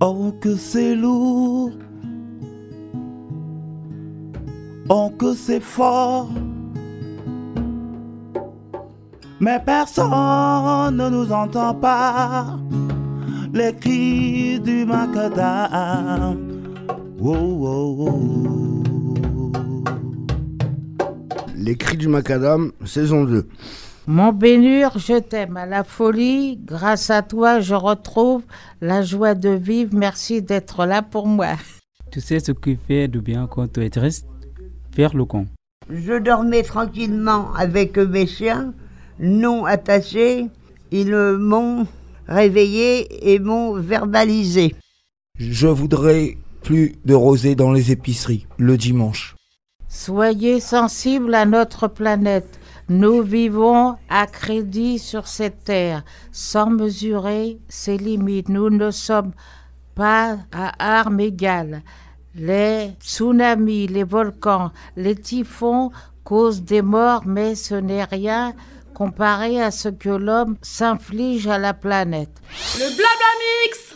Oh que c'est lourd, oh que c'est fort, mais personne ne nous entend pas. Les cris du macadam. Oh, oh, oh. Les cris du macadam, saison 2. Mon Bénur, je t'aime à la folie. Grâce à toi, je retrouve la joie de vivre. Merci d'être là pour moi. Tu sais ce qui fait du bien quand tu es triste? Faire le con. Je dormais tranquillement avec mes chiens, non attachés. Ils m'ont réveillé et m'ont verbalisé. Je voudrais plus de rosée dans les épiceries le dimanche. Soyez sensibles à notre planète. Nous vivons à crédit sur cette terre, sans mesurer ses limites. Nous ne sommes pas à armes égales. Les tsunamis, les volcans, les typhons causent des morts, mais ce n'est rien comparé à ce que l'homme s'inflige à la planète. Le Blabla Mix!